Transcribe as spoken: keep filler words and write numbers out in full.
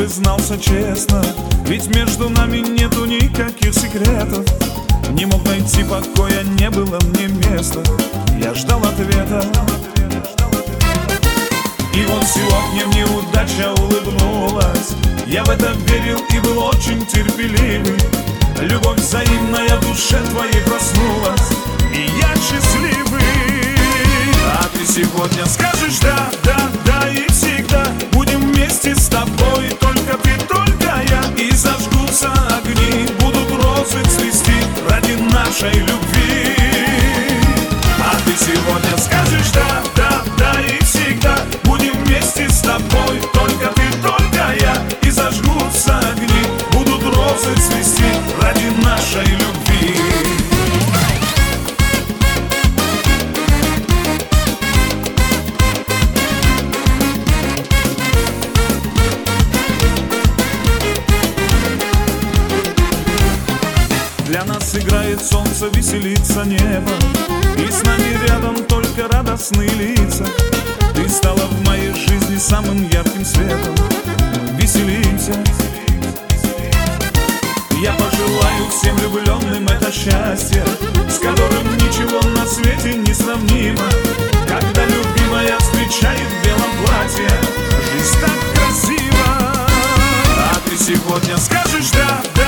признался честно, ведь между нами нету никаких секретов. Не мог найти покоя, не было мне места. Я ждал ответа. И вот сегодня мне удача улыбнулась. Я в это верил и был очень терпеливый. Любовь взаимная в душе твоей проснулась, и я счастливый. А ты сегодня скажешь да, да, да, и всегда будем вместе с тобой, только ты, только я. И зажгутся огни, будут розы цвести ради нашей любви. А ты сегодня скажешь да, да, да, и всегда будем вместе с тобой, только ты, только я. И зажгутся огни, будут розы цвести ради нашей любви. Для нас играет солнце, веселится небо, и с нами рядом только радостные лица. Ты стала в моей жизни самым ярким светом. Мы веселимся. Я пожелаю всем влюбленным это счастье, с которым ничего на свете не сравнимо. Когда любимая встречает в белом платье, жизнь так красива. А ты сегодня скажешь да,